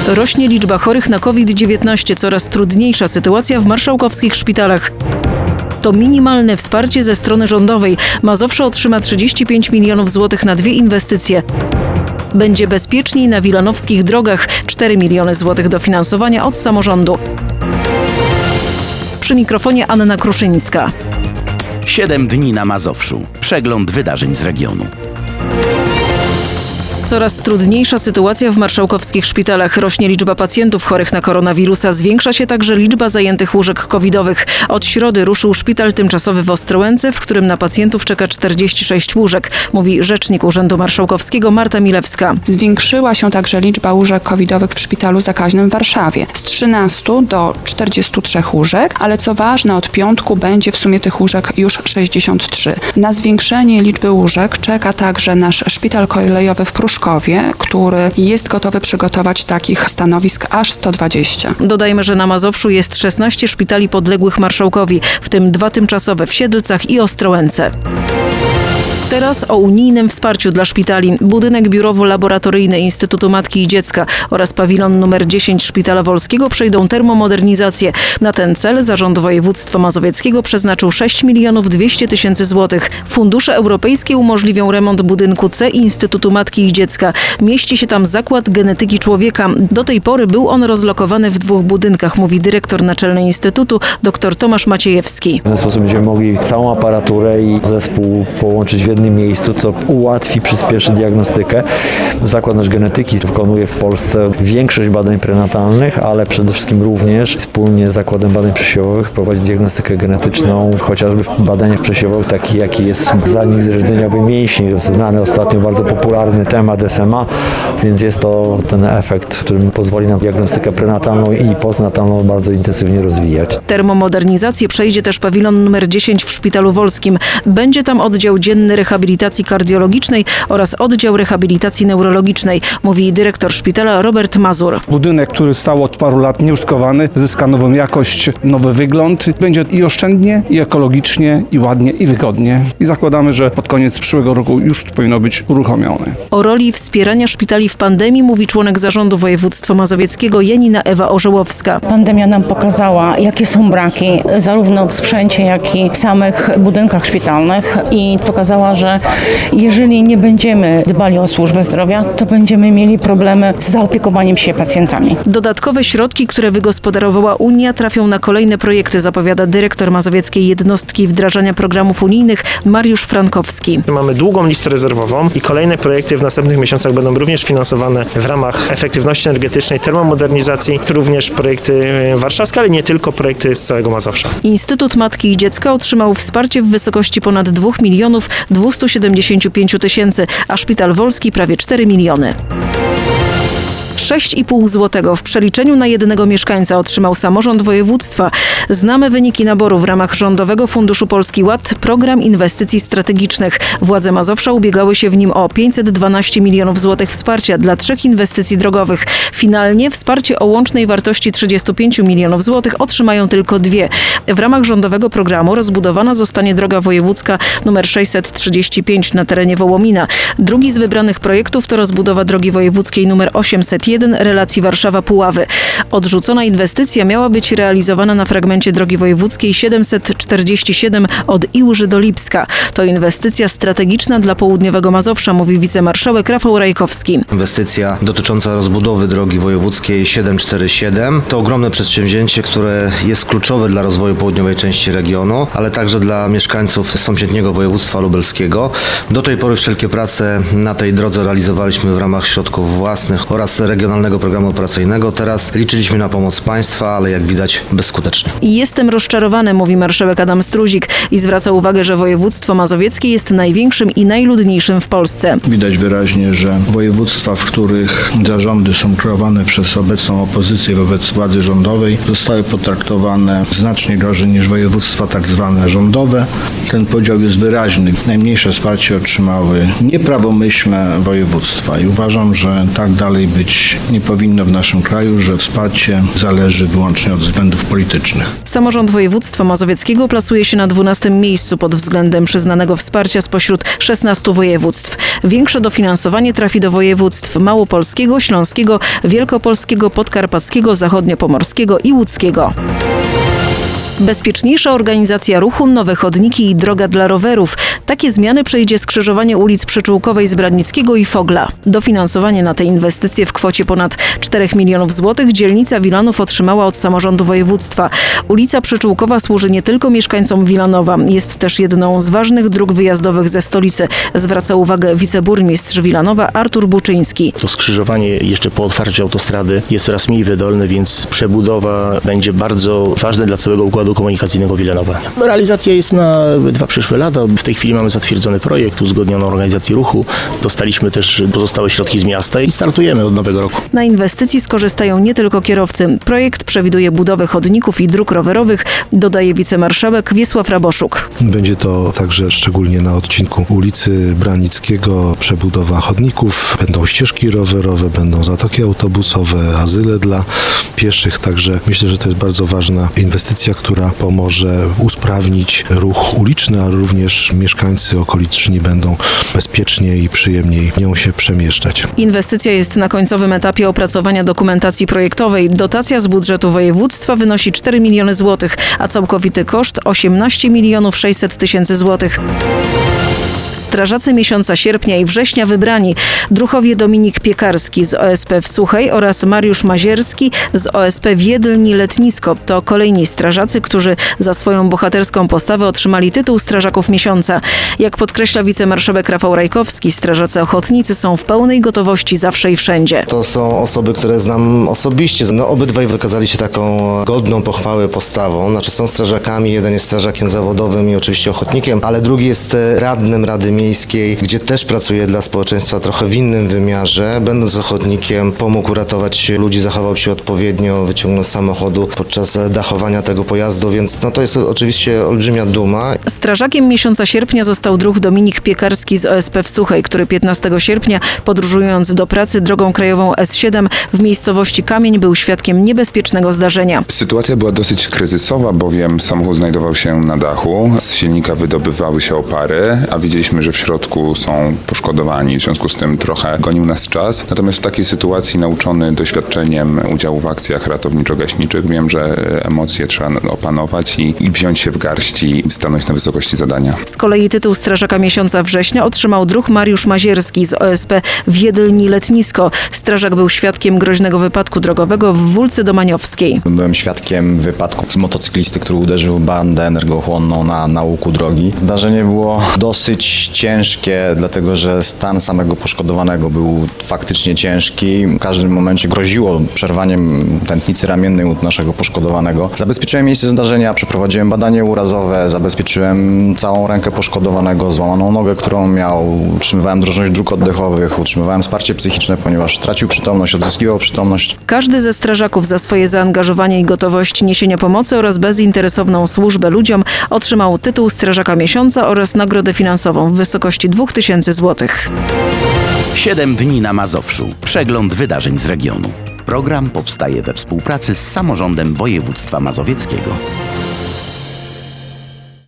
Rośnie liczba chorych na COVID-19, coraz trudniejsza sytuacja w marszałkowskich szpitalach. To minimalne wsparcie ze strony rządowej. Mazowsze otrzyma 35 milionów złotych na 2 inwestycje. Będzie bezpieczniej na wilanowskich drogach. 4 miliony złotych dofinansowania od samorządu. Przy mikrofonie Anna Kruszyńska. 7 dni na Mazowszu. Przegląd wydarzeń z regionu. Coraz trudniejsza sytuacja w marszałkowskich szpitalach. Rośnie liczba pacjentów chorych na koronawirusa. Zwiększa się także liczba zajętych łóżek covidowych. Od środy ruszył szpital tymczasowy w Ostrołęce, w którym na pacjentów czeka 46 łóżek, mówi rzecznik Urzędu Marszałkowskiego Marta Milewska. Zwiększyła się także liczba łóżek covidowych w szpitalu zakaźnym w Warszawie. Z 13 do 43 łóżek, ale co ważne, od piątku będzie w sumie tych łóżek już 63. Na zwiększenie liczby łóżek czeka także nasz szpital kolejowy w Pruszkowie, który jest gotowy przygotować takich stanowisk aż 120. Dodajmy, że na Mazowszu jest 16 szpitali podległych marszałkowi, w tym 2 tymczasowe w Siedlcach i Ostrołęce. Teraz o unijnym wsparciu dla szpitali. Budynek biurowo-laboratoryjny Instytutu Matki i Dziecka oraz pawilon numer 10 Szpitala Wolskiego przejdą termomodernizację. Na ten cel Zarząd Województwa Mazowieckiego przeznaczył 6 200 000 złotych. Fundusze europejskie umożliwią remont budynku C Instytutu Matki i Dziecka. Mieści się tam Zakład Genetyki Człowieka. Do tej pory był on rozlokowany w 2 budynkach, mówi dyrektor naczelny Instytutu dr Tomasz Maciejewski. W ten sposób będziemy mogli całą aparaturę i zespół połączyć w jednym miejscu, co ułatwi, przyspieszy diagnostykę. Zakład nasz genetyki wykonuje w Polsce większość badań prenatalnych, ale przede wszystkim również wspólnie z Zakładem Badań Przesiewowych prowadzi diagnostykę genetyczną, chociażby w badaniach przesiewowych, takich jaki jest zanik rdzeniowy mięśni. To jest znany ostatnio bardzo popularny temat SMA, więc jest to ten efekt, który pozwoli na diagnostykę prenatalną i postnatalną bardzo intensywnie rozwijać. Termomodernizację przejdzie też pawilon numer 10 w Szpitalu Wolskim. Będzie tam oddział dzienny rehabilitacji kardiologicznej oraz oddział rehabilitacji neurologicznej, mówi dyrektor szpitala Robert Mazur. Budynek, który stał od paru lat nieużytkowany, zyska nową jakość, nowy wygląd. Będzie i oszczędnie, i ekologicznie, i ładnie, i wygodnie. I zakładamy, że pod koniec przyszłego roku już powinno być uruchomione. O roli wspierania szpitali w pandemii mówi członek Zarządu Województwa Mazowieckiego Janina Ewa Orzełowska. Pandemia nam pokazała, jakie są braki, zarówno w sprzęcie, jak i w samych budynkach szpitalnych i pokazała, że jeżeli nie będziemy dbali o służbę zdrowia, to będziemy mieli problemy z zaopiekowaniem się pacjentami. Dodatkowe środki, które wygospodarowała Unia, trafią na kolejne projekty, zapowiada dyrektor mazowieckiej jednostki wdrażania programów unijnych Mariusz Frankowski. Mamy długą listę rezerwową i kolejne projekty w następnych miesiącach będą również finansowane w ramach efektywności energetycznej, termomodernizacji, również projekty warszawskie, ale nie tylko, projekty z całego Mazowsza. Instytut Matki i Dziecka otrzymał wsparcie w wysokości ponad 2 275 000, a Szpital Wolski prawie 4 miliony. 6,5 zł w przeliczeniu na jednego mieszkańca otrzymał samorząd województwa. Znamy wyniki naboru w ramach Rządowego Funduszu Polski Ład, program inwestycji strategicznych. Władze Mazowsza ubiegały się w nim o 512 milionów złotych wsparcia dla 3 inwestycji drogowych. Finalnie wsparcie o łącznej wartości 35 milionów złotych otrzymają tylko 2. W ramach rządowego programu rozbudowana zostanie droga wojewódzka nr 635 na terenie Wołomina. Drugi z wybranych projektów to rozbudowa drogi wojewódzkiej nr 801 relacji Warszawa-Puławy. Odrzucona inwestycja miała być realizowana na fragmencie drogi wojewódzkiej 747 od Iłży do Lipska. To inwestycja strategiczna dla południowego Mazowsza, mówi wicemarszałek Rafał Rajkowski. Inwestycja dotycząca rozbudowy drogi wojewódzkiej 747 to ogromne przedsięwzięcie, które jest kluczowe dla rozwoju południowej części regionu, ale także dla mieszkańców sąsiedniego województwa lubelskiego. Do tej pory wszelkie prace na tej drodze realizowaliśmy w ramach środków własnych oraz regionalnego programu operacyjnego. Teraz liczyliśmy na pomoc państwa, ale jak widać bezskutecznie. Jestem rozczarowany, mówi marszałek Adam Struzik i zwraca uwagę, że województwo mazowieckie jest największym i najludniejszym w Polsce. Widać wyraźnie, że województwa, w których zarządy są kreowane przez obecną opozycję wobec władzy rządowej, zostały potraktowane znacznie gorzej niż województwa tak zwane rządowe. Ten podział jest wyraźny. Najmniejsze wsparcie otrzymały nieprawomyślne województwa i uważam, że tak dalej być nie powinno w naszym kraju, że wsparcie zależy wyłącznie od względów politycznych. Samorząd województwa mazowieckiego plasuje się na 12. miejscu pod względem przyznanego wsparcia spośród 16 województw. Większe dofinansowanie trafi do województw małopolskiego, śląskiego, wielkopolskiego, podkarpackiego, zachodniopomorskiego i łódzkiego. Bezpieczniejsza organizacja ruchu, nowe chodniki i droga dla rowerów. Takie zmiany przejdzie skrzyżowanie ulic Przyczółkowej z Bradnickiego i Fogla. Dofinansowanie na te inwestycje w kwocie ponad 4 milionów złotych dzielnica Wilanów otrzymała od samorządu województwa. Ulica Przyczółkowa służy nie tylko mieszkańcom Wilanowa. Jest też jedną z ważnych dróg wyjazdowych ze stolicy. Zwraca uwagę wiceburmistrz Wilanowa Artur Buczyński. To skrzyżowanie jeszcze po otwarciu autostrady jest coraz mniej wydolne, więc przebudowa będzie bardzo ważna dla całego układu komunikacyjnego Wilanowa. Realizacja jest na 2 przyszłe lata. W tej chwili mamy zatwierdzony projekt, uzgodnioną organizację ruchu. Dostaliśmy też pozostałe środki z miasta i startujemy od nowego roku. Na inwestycji skorzystają nie tylko kierowcy. Projekt przewiduje budowę chodników i dróg rowerowych, dodaje wicemarszałek Wiesław Raboszuk. Będzie to także szczególnie na odcinku ulicy Branickiego przebudowa chodników, będą ścieżki rowerowe, będą zatoki autobusowe, azyle dla pieszych. Także myślę, że to jest bardzo ważna inwestycja, która pomoże usprawnić ruch uliczny, a również mieszkańcy okoliczni będą bezpieczniej i przyjemniej nią się przemieszczać. Inwestycja jest na końcowym etapie opracowania dokumentacji projektowej. Dotacja z budżetu województwa wynosi 4 miliony złotych, a całkowity koszt 18 milionów 600 tysięcy złotych. Strażacy miesiąca sierpnia i września wybrani: druhowie Dominik Piekarski z OSP w Suchej oraz Mariusz Mazierski z OSP w Jedlni-Letnisko. To kolejni strażacy, którzy za swoją bohaterską postawę otrzymali tytuł Strażaków Miesiąca. Jak podkreśla wicemarszałek Rafał Rajkowski, strażacy ochotnicy są w pełnej gotowości zawsze i wszędzie. To są osoby, które znam osobiście. Obydwaj wykazali się taką godną pochwały postawą. Znaczy są strażakami, jeden jest strażakiem zawodowym i oczywiście ochotnikiem, ale drugi jest radnym Rady Miejskiej, gdzie też pracuje dla społeczeństwa trochę w innym wymiarze. Będąc ochotnikiem, pomógł uratować ludzi, zachował się odpowiednio, wyciągnął z samochodu podczas dachowania tego pojazdu, więc to jest oczywiście olbrzymia duma. Strażakiem miesiąca sierpnia został druh Dominik Piekarski z OSP w Suchej, który 15 sierpnia, podróżując do pracy drogą krajową S7 w miejscowości Kamień, był świadkiem niebezpiecznego zdarzenia. Sytuacja była dosyć kryzysowa, bowiem samochód znajdował się na dachu, z silnika wydobywały się opary, a widzieliśmy, że w środku są poszkodowani, w związku z tym trochę gonił nas czas. Natomiast w takiej sytuacji, nauczony doświadczeniem udziału w akcjach ratowniczo-gaśniczych, wiem, że emocje trzeba opanować i wziąć się w garść i stanąć na wysokości zadania. Z kolei tytuł Strażaka Miesiąca września otrzymał druh Mariusz Mazierski z OSP w Jedlni-Letnisko. Strażak był świadkiem groźnego wypadku drogowego w Wólce Domaniowskiej. Byłem świadkiem wypadku z motocyklisty, który uderzył bandę energochłonną na łuku drogi. Zdarzenie było dosyć ciężkie, dlatego że stan samego poszkodowanego był faktycznie ciężki. W każdym momencie groziło przerwaniem tętnicy ramiennej u naszego poszkodowanego. Zabezpieczyłem miejsce zdarzenia, przeprowadziłem badanie urazowe, zabezpieczyłem całą rękę poszkodowanego, złamaną nogę, którą miał, utrzymywałem drożność dróg oddechowych, utrzymywałem wsparcie psychiczne, ponieważ tracił przytomność, odzyskiwał przytomność. Każdy ze strażaków za swoje zaangażowanie i gotowość niesienia pomocy oraz bezinteresowną służbę ludziom otrzymał tytuł Strażaka Miesiąca oraz nagrodę finansową w wysokości 2000 złotych. 7 dni na Mazowszu. Przegląd wydarzeń z regionu. Program powstaje we współpracy z Samorządem Województwa Mazowieckiego.